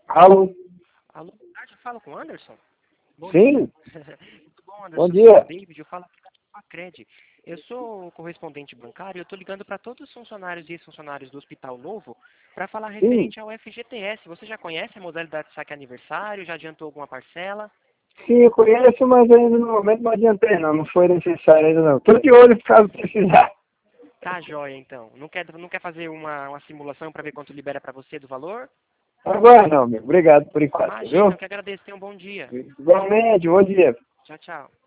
Alô? Alô, boa tarde, eu falo com o Anderson? Bom dia. Sim? Muito bom, Anderson. Bom Eu sou o dia. David, eu falo aqui da Acred. Eu sou correspondente bancário e eu estou ligando para todos os funcionários e ex-funcionários do Hospital Novo para falar Sim. referente ao FGTS. Você já conhece a modalidade de saque aniversário? Já adiantou alguma parcela? Sim, eu conheço, mas ainda no momento não adiantei não. Não foi necessário ainda não. Tô de olho caso precisar. Tá joia, então. Não quer fazer uma simulação para ver quanto libera para você do valor? Agora não, amigo. Obrigado por enquanto, Imagina, viu? eu que agradeço. Tenha um bom dia. Igualmente, bom dia. Tchau, tchau.